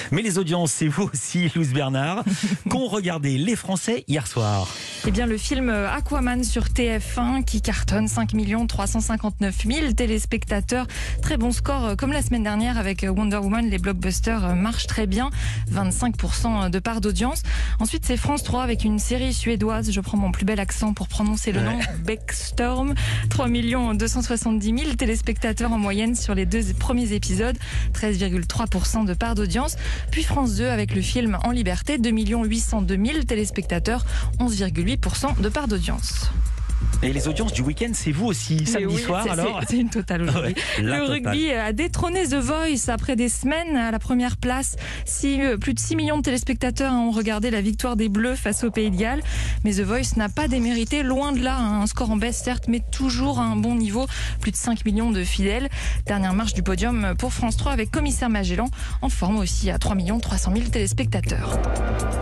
Mais les audiences, c'est vous aussi, Louise Bernard, qu'ont regardé les Français hier soir. Eh bien, le film Aquaman sur TF1 qui cartonne 5 359 000 téléspectateurs. Très bon score, comme la semaine dernière avec Wonder Woman. Les blockbusters marchent très bien, 25% de part d'audience. Ensuite, c'est France 3 avec une série suédoise. Je prends mon plus bel accent pour prononcer le nom. Beckstorm, 3 270 000 téléspectateurs en moyenne sur les 2 premiers épisodes, 13,3% de part d'audience. Puis France 2 avec le film En Liberté, 2 802 000 téléspectateurs, 11,8% de part d'audience. Et les audiences du week-end, c'est vous aussi, samedi soir alors. C'est une totale aujourd'hui. Le rugby a détrôné The Voice après des semaines à la première place. Plus de 6 millions de téléspectateurs ont regardé la victoire des Bleus face au Pays de Galles. Mais The Voice n'a pas démérité, loin de là. Un score en baisse certes, mais toujours à un bon niveau. Plus de 5 millions de fidèles. Dernière marche du podium pour France 3 avec Commissaire Magellan, en forme aussi à 3 300 000 téléspectateurs.